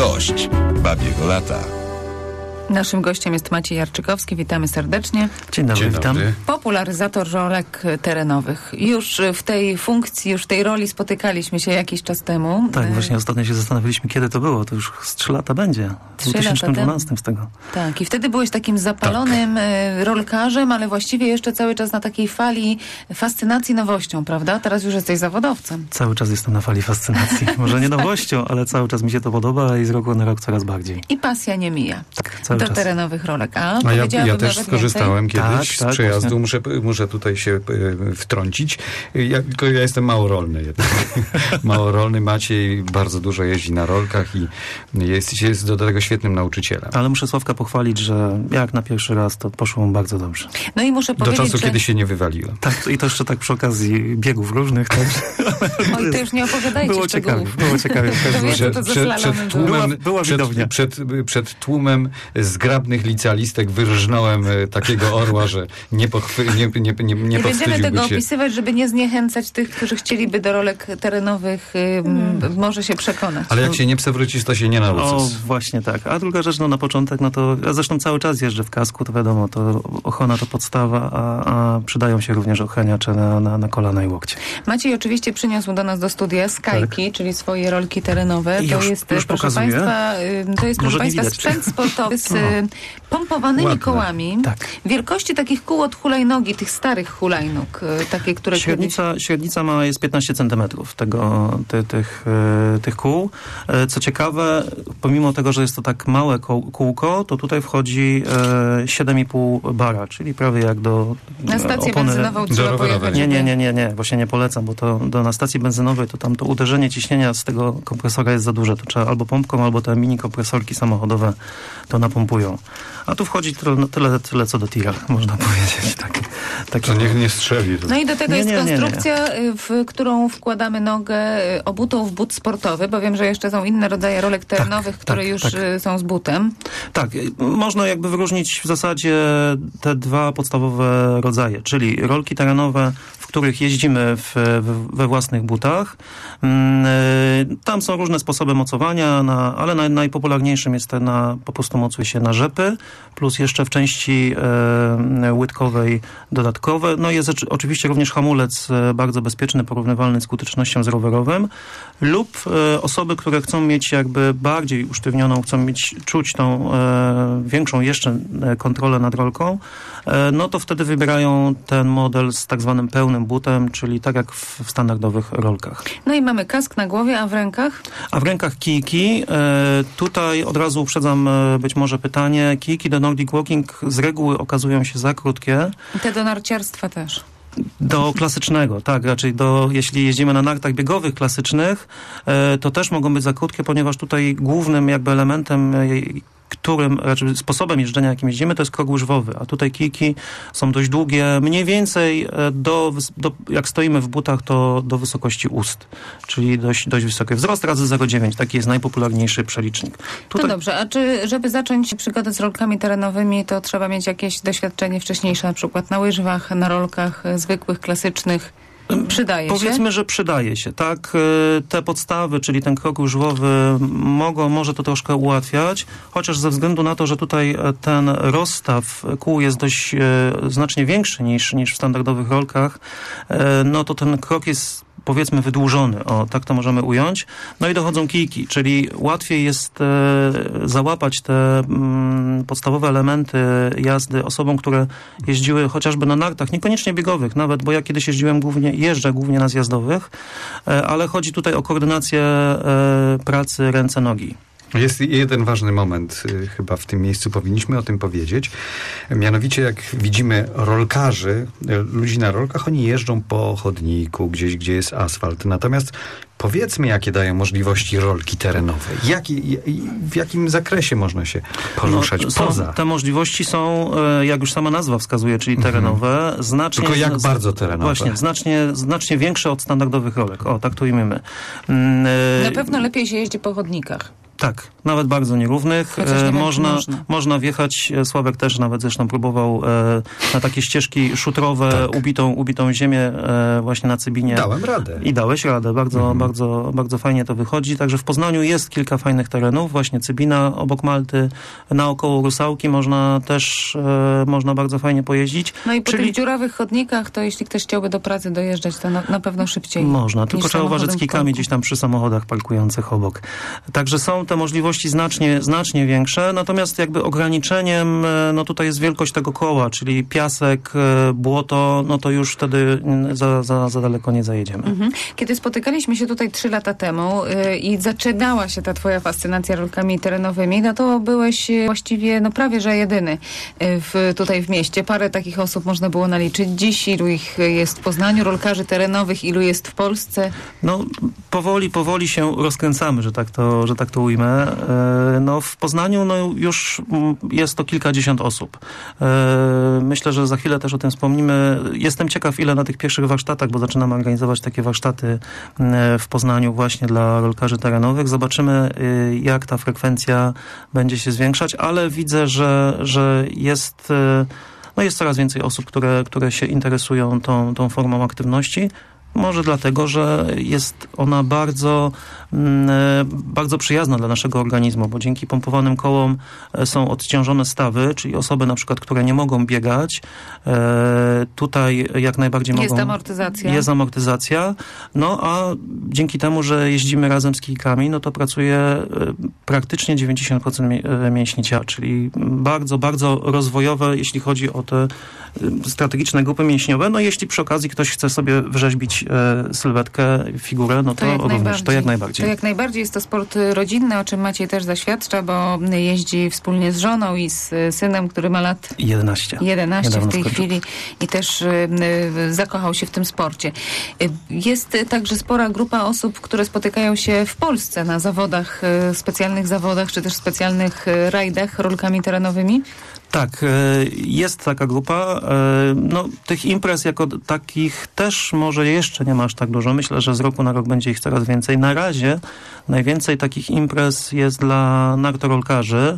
Gość Babiego Lata. Naszym gościem jest Maciej Jarczykowski. Witamy serdecznie. Dzień dobry, witam. Popularyzator rolek terenowych. Już w tej funkcji, już w tej roli spotykaliśmy się jakiś czas temu. Tak, właśnie ostatnio się zastanawialiśmy, kiedy to było. To już z 3 lata będzie. W 2012 z tego. Tak, i wtedy byłeś takim zapalonym rolkarzem, ale właściwie jeszcze cały czas na takiej fali fascynacji nowością, prawda? Teraz już jesteś zawodowcem. Cały czas jestem na fali fascynacji. Może nie nowością, ale cały czas mi się to podoba i z roku na rok coraz bardziej. I pasja nie mija. Tak, cały czas. Terenowych rolek. Ja też skorzystałem kiedyś z przejazdu. Muszę tutaj się wtrącić. Tylko ja jestem małorolny jednak. Małorolny. Maciej bardzo dużo jeździ na rolkach i jest do tego świetnym nauczycielem. Ale muszę Sławka pochwalić, że jak na pierwszy raz to poszło mu bardzo dobrze. No i muszę powiedzieć, do czasu, kiedy się nie wywaliłem. Tak, i to jeszcze tak przy okazji biegów różnych. Tak. Oj, to już nie opowiadajcie było szczegółów. Było ciekawie. Przed tłumem zgrabnych licealistek wyrżnąłem takiego orła, że nie będziemy tego opisywać, żeby nie zniechęcać tych, którzy chcieliby do rolek terenowych może się przekonać. Ale jak się nie przewrócisz, to się nie nauczysz. O, właśnie tak. A druga rzecz, na początek, to ja zresztą cały czas jeżdżę w kasku, to wiadomo, to ochona to podstawa, a przydają się również ochraniacze na kolana i łokcie. Maciej oczywiście przyniósł do nas do studia Skyki, czyli swoje rolki terenowe. To jest, proszę Państwa, sprzęt sportowy z pompowanymi kołami. Tak. Wielkości takich kół od hulajnogi, tych starych hulajnóg, takie, które Średnica jest 15 centymetrów tych kół. Co ciekawe, pomimo tego, że jest to tak małe kółko, to tutaj wchodzi 7,5 bara, czyli prawie jak do na stację benzynową trzeba pojechać. Nie, właśnie nie polecam, bo to na stacji benzynowej to tam to uderzenie ciśnienia z tego kompresora jest za duże. To trzeba albo pompką, albo te mini kompresorki samochodowe to napompują. A tu wchodzi tyle co do tira, można powiedzieć. To niech nie strzeli. No i do tego jest konstrukcja, w którą wkładamy nogę obutą w but sportowy, bo wiem, że jeszcze są inne rodzaje rolek terenowych, które już są z butem. Tak, można jakby wyróżnić w zasadzie te dwa podstawowe rodzaje, czyli rolki terenowe, w których jeździmy we własnych butach. Tam są różne sposoby mocowania, ale najpopularniejszym jest po prostu mocuje się na rzepy, plus jeszcze w części łydkowej dodatkowe. No jest oczywiście również hamulec bardzo bezpieczny, porównywalny z skutecznością z rowerowym, lub osoby, które chcą mieć jakby bardziej usztywnioną, czuć tą większą jeszcze kontrolę nad rolką, no to wtedy wybierają ten model z tak zwanym pełnym butem, czyli tak jak w standardowych rolkach. No i mamy kask na głowie, a w rękach? A w rękach kijki. Tutaj od razu uprzedzam być może pytanie. Kijki do Nordic Walking z reguły okazują się za krótkie. I te do narciarstwa też. Do klasycznego, tak, raczej jeśli jeździmy na nartach biegowych klasycznych, to też mogą być za krótkie, ponieważ tutaj głównym jakby elementem, raczej sposobem jeżdżenia, jakim jeździmy, to jest krok łyżwowy, a tutaj kijki są dość długie, mniej więcej jak stoimy w butach, to do wysokości ust, czyli dość wysoki. Wzrost razy 0,9, taki jest najpopularniejszy przelicznik. No dobrze, a żeby zacząć przygodę z rolkami terenowymi, to trzeba mieć jakieś doświadczenie wcześniejsze, na przykład na łyżwach, na rolkach zwykłych, klasycznych? Przydaje się? Powiedzmy, że przydaje się, tak. Te podstawy, czyli ten krok łyżwowy może to troszkę ułatwiać, chociaż ze względu na to, że tutaj ten rozstaw kół jest dość znacznie większy niż w standardowych rolkach, no to ten krok jest powiedzmy wydłużony, tak to możemy ująć. No i dochodzą kijki, czyli łatwiej jest załapać te podstawowe elementy jazdy osobom, które jeździły chociażby na nartach, niekoniecznie biegowych nawet, bo ja kiedyś jeżdżę głównie na zjazdowych, ale chodzi tutaj o koordynację pracy ręce-nogi. Jest jeden ważny moment, chyba w tym miejscu powinniśmy o tym powiedzieć. Mianowicie jak widzimy rolkarzy, ludzi na rolkach, oni jeżdżą po chodniku, gdzieś, gdzie jest asfalt. Natomiast powiedzmy, jakie dają możliwości rolki terenowe. W jakim zakresie można się poruszać poza? Te możliwości są, jak już sama nazwa wskazuje, czyli terenowe. Tylko jak bardzo terenowe? Właśnie, znacznie większe od standardowych rolek. Tak to ujmiemy. Na pewno lepiej się jeździ po chodnikach. Tak, nawet bardzo nierównych. Można wjechać, Sławek też nawet zresztą próbował na takie ścieżki szutrowe, ubitą ziemię właśnie na Cybinie. Dałem radę. I dałeś radę. Bardzo fajnie to wychodzi. Także w Poznaniu jest kilka fajnych terenów. Właśnie Cybina obok Malty, naokoło Rusałki można bardzo fajnie pojeździć. No i po tych dziurawych chodnikach, to jeśli ktoś chciałby do pracy dojeżdżać, to na pewno szybciej. Można, tylko trzeba uważać z kijkami gdzieś tam przy samochodach parkujących obok. Także są te możliwości znacznie większe, natomiast jakby ograniczeniem, no tutaj jest wielkość tego koła, czyli piasek, błoto, no to już wtedy za daleko nie zajedziemy. Kiedy spotykaliśmy się tutaj 3 lata temu i zaczynała się ta twoja fascynacja rolkami terenowymi, no to byłeś właściwie prawie że jedyny tutaj w mieście. Parę takich osób można było naliczyć. Dziś ilu ich jest w Poznaniu, rolkarzy terenowych, ilu jest w Polsce? No powoli się rozkręcamy, że tak to ujmę. No w Poznaniu już jest to kilkadziesiąt osób. Myślę, że za chwilę też o tym wspomnimy. Jestem ciekaw, ile na tych pierwszych warsztatach, bo zaczynamy organizować takie warsztaty w Poznaniu właśnie dla rolkarzy terenowych. Zobaczymy, jak ta frekwencja będzie się zwiększać, ale widzę, że jest coraz więcej osób, które się interesują tą formą aktywności. Może dlatego, że jest ona bardzo przyjazna dla naszego organizmu, bo dzięki pompowanym kołom są odciążone stawy, czyli osoby na przykład, które nie mogą biegać, tutaj jak najbardziej mogą... Jest amortyzacja. No a dzięki temu, że jeździmy razem z kijkami, no to pracuje praktycznie 90% mięśni ciała, czyli bardzo rozwojowe, jeśli chodzi o te strategiczne grupy mięśniowe. No jeśli przy okazji ktoś chce sobie wrzeźbić sylwetkę, figurę, no to również, to jak najbardziej. To jak najbardziej jest to sport rodzinny, o czym Maciej też zaświadcza, bo jeździ wspólnie z żoną i z synem, który ma lat 11 w tej chwili i też zakochał się w tym sporcie. Jest także spora grupa osób, które spotykają się w Polsce na zawodach, specjalnych zawodach, czy też specjalnych rajdach rolkami terenowymi? Tak, jest taka grupa. No, tych imprez jako takich też może jeszcze nie ma aż tak dużo. Myślę, że z roku na rok będzie ich coraz więcej. Na razie najwięcej takich imprez jest dla nartorolkarzy.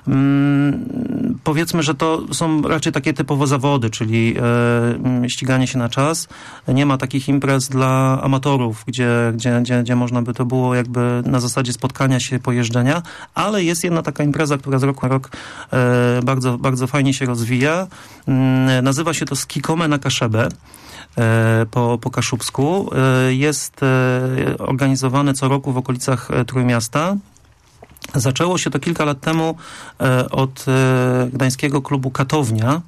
Powiedzmy, że to są raczej takie typowo zawody, czyli ściganie się na czas. Nie ma takich imprez dla amatorów, gdzie można by to było jakby na zasadzie spotkania się, pojeżdżenia, ale jest jedna taka impreza, która z roku na rok bardzo fajnie się rozwija. Nazywa się to Skikome na Kaszebę. Po kaszubsku. Jest organizowane co roku w okolicach Trójmiasta. Zaczęło się to kilka lat temu od gdańskiego klubu Katownia.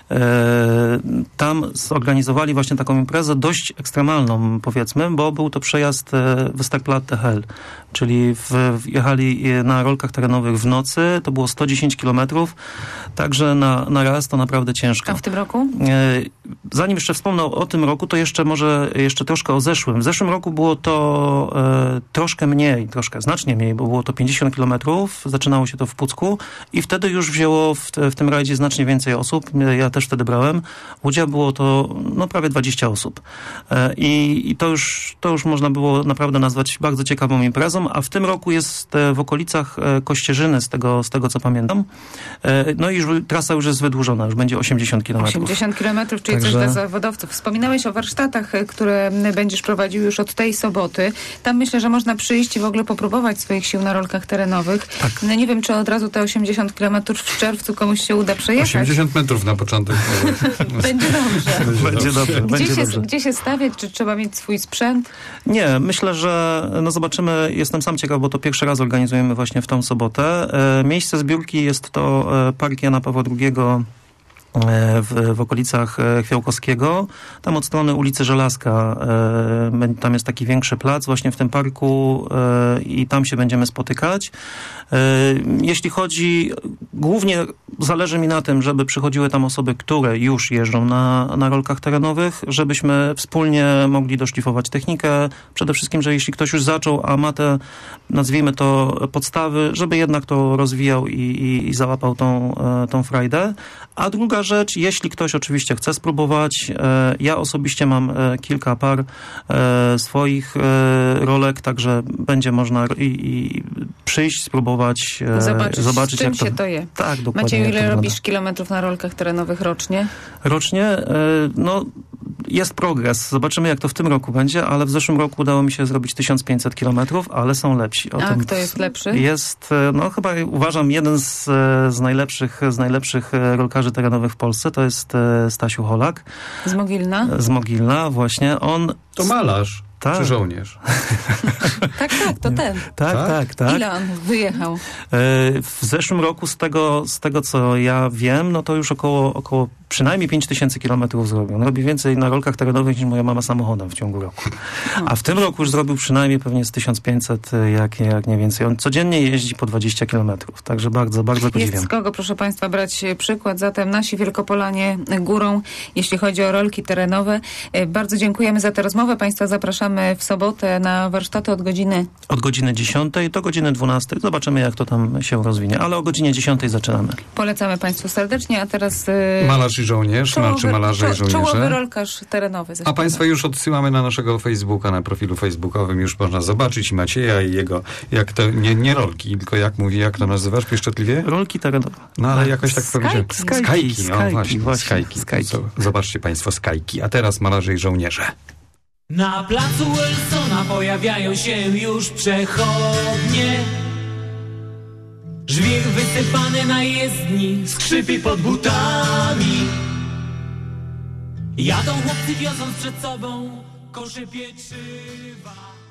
Tam zorganizowali właśnie taką imprezę dość ekstremalną, powiedzmy, bo był to przejazd Westerplatte Hell, czyli jechali na rolkach terenowych w nocy, to było 110 kilometrów, także na raz to naprawdę ciężko. A w tym roku? Zanim jeszcze wspomnę o tym roku, to jeszcze troszkę o zeszłym. W zeszłym roku było to znacznie mniej, bo było to 50 kilometrów, zaczynało się to w Pucku i wtedy już wzięło w tym rajdzie znacznie więcej osób. Ja też wtedy brałem udział, było to prawie 20 osób. I to już można było naprawdę nazwać bardzo ciekawą imprezą, a w tym roku jest w okolicach Kościerzyny, z tego co pamiętam. No i trasa już jest wydłużona, już będzie 80 km. 80 km, czyli coś dla zawodowców. Wspominałeś o warsztatach, które będziesz prowadził już od tej soboty. Tam myślę, że można przyjść i w ogóle popróbować swoich sił na rolkach terenowych. Tak. No nie wiem, czy od razu te 80 km w czerwcu komuś się uda przejechać. 80 metrów na początek. Będzie dobrze. Będzie dobrze. Gdzie się stawiać? Czy trzeba mieć swój sprzęt? Nie, myślę, że zobaczymy. Jestem sam ciekaw, bo to pierwszy raz organizujemy właśnie w tą sobotę. Miejsce zbiórki jest to Park Jana Pawła II w okolicach Chwiałkowskiego. Tam od strony ulicy Żelazka, tam jest taki większy plac właśnie w tym parku i tam się będziemy spotykać. Jeśli chodzi, głównie zależy mi na tym, żeby przychodziły tam osoby, które już jeżdżą na rolkach terenowych, żebyśmy wspólnie mogli doszlifować technikę. Przede wszystkim, że jeśli ktoś już zaczął, a ma te, nazwijmy to, podstawy, żeby jednak to rozwijał i załapał tą frajdę. A druga Druga rzecz, jeśli ktoś oczywiście chce spróbować, ja osobiście mam kilka par swoich rolek, także będzie można i przyjść, spróbować, zobaczyć czym jak się to je. Tak, dokładnie. Macieju, ile wygląda. robisz kilometrów na rolkach terenowych rocznie? Rocznie, no jest progres. Zobaczymy, jak to w tym roku będzie, ale w zeszłym roku udało mi się zrobić 1500 kilometrów, ale są lepsi. Kto jest lepszy? Jest, no chyba uważam, jeden z najlepszych rolkarzy terenowych w Polsce, to jest Stasiu Holak. Z Mogilna? Z Mogilna, właśnie. On... To malarz. Tak. Czy żołnierz? Tak, to ten. Tak. Ile on wyjechał? W zeszłym roku, z tego co ja wiem, no to już około przynajmniej 5000 kilometrów zrobił. On robi więcej na rolkach terenowych niż moja mama samochodem w ciągu roku. A w tym roku już zrobił przynajmniej pewnie z 1500, jak nie więcej. On codziennie jeździ po 20 kilometrów. Także bardzo, bardzo podziwiam. Jest z kogo, proszę Państwa, brać przykład. Zatem nasi Wielkopolanie górą, jeśli chodzi o rolki terenowe. Bardzo dziękujemy za tę rozmowę. Państwa zapraszamy w sobotę na warsztaty od godziny 10 do godziny 12. Zobaczymy, jak to tam się rozwinie. Ale o godzinie 10 zaczynamy. Polecamy Państwu serdecznie, a teraz... Malarz i żołnierz, czy malarze i żołnierze. Czołowy rolkarz terenowy. A Państwa już odsyłamy na naszego Facebooka, na profilu facebookowym. Już można zobaczyć Macieja i jego, jak to, nie rolki, tylko jak to nazywasz pieszczotliwie? Rolki terenowe. No ale jakoś tak powiedziałem. Skajki. No właśnie, skajki. Zobaczcie Państwo skajki. A teraz malarze i żołnierze. Na placu Wilsona pojawiają się już przechodnie. Żwir wysypany na jezdni skrzypi pod butami. Jadą chłopcy wioząc przed sobą kosze pieczywa.